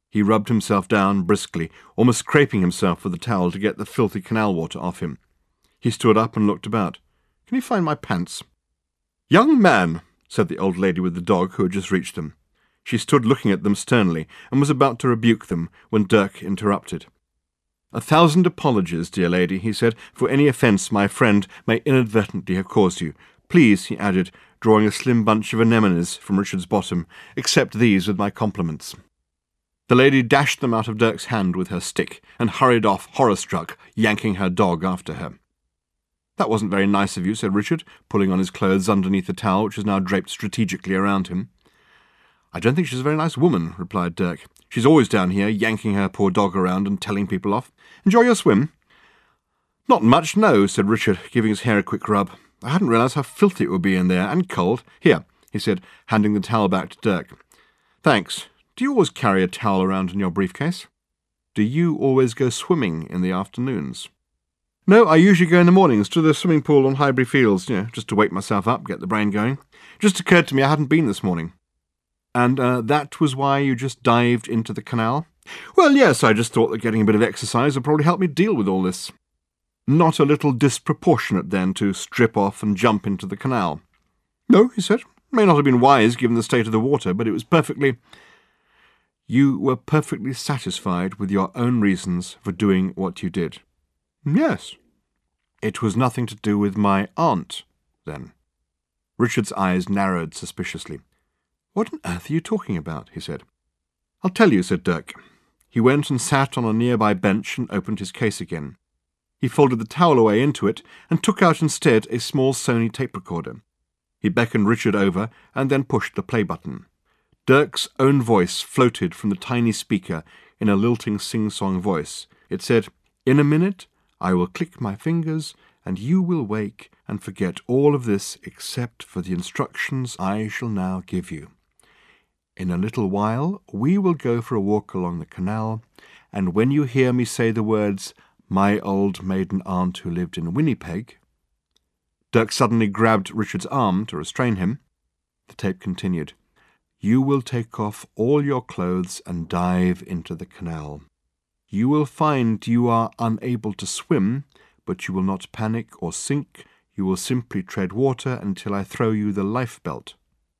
He rubbed himself down briskly, almost scraping himself with the towel to get the filthy canal water off him. He stood up and looked about. "Can you find my pants?" "Young man," said the old lady with the dog who had just reached them. She stood looking at them sternly and was about to rebuke them when Dirk interrupted. "1,000 apologies, dear lady," he said, "for any offence my friend may inadvertently have caused you. Please," he added, drawing a slim bunch of anemones from Richard's bottom, "accept these with my compliments." The lady dashed them out of Dirk's hand with her stick and hurried off, horror-struck, yanking her dog after her. "That wasn't very nice of you," said Richard, pulling on his clothes underneath the towel, which was now draped strategically around him. "I don't think she's a very nice woman," replied Dirk. "She's always down here, yanking her poor dog around and telling people off. Enjoy your swim?" "Not much, no," said Richard, giving his hair a quick rub. "I hadn't realised how filthy it would be in there, and cold. Here," he said, handing the towel back to Dirk. "Thanks. Do you always carry a towel around in your briefcase?" "Do you always go swimming in the afternoons?" "No, I usually go in the mornings to the swimming pool on Highbury Fields, just to wake myself up, get the brain going. Just occurred to me I hadn't been this morning." "And that was why you just dived into the canal?" "Well, yes, I just thought that getting a bit of exercise would probably help me deal with all this." "Not a little disproportionate, then, to strip off and jump into the canal?" "No," he said. "May not have been wise given the state of the water, but it was perfectly—" "You were perfectly satisfied with your own reasons for doing what you did?" "Yes." "It was nothing to do with my aunt, then?" Richard's eyes narrowed suspiciously. "What on earth are you talking about?" he said. "I'll tell you," said Dirk. He went and sat on a nearby bench and opened his case again. He folded the towel away into it and took out instead a small Sony tape recorder. He beckoned Richard over and then pushed the play button. Dirk's own voice floated from the tiny speaker in a lilting sing-song voice. It said, "In a minute I will click my fingers and you will wake and forget all of this except for the instructions I shall now give you. In a little while we will go for a walk along the canal, and when you hear me say the words, 'My old maiden aunt who lived in Winnipeg—'" Dirk suddenly grabbed Richard's arm to restrain him. The tape continued. "You will take off all your clothes and dive into the canal. You will find you are unable to swim, but you will not panic or sink. You will simply tread water until I throw you the life belt."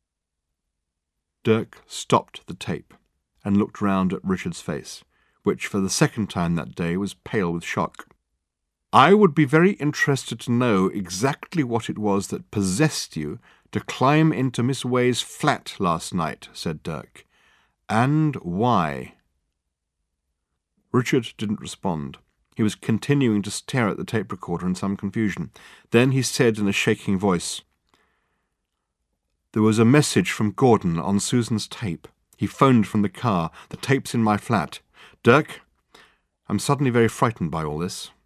Dirk stopped the tape and looked round at Richard's face, which for the second time that day was pale with shock. "I would be very interested to know exactly what it was that possessed you to climb into Miss Way's flat last night," said Dirk. "And why?" Richard didn't respond. He was continuing to stare at the tape recorder in some confusion. Then he said in a shaking voice, "There was a message from Gordon on Susan's tape. He phoned from the car. The tape's in my flat. Dirk, I'm suddenly very frightened by all this."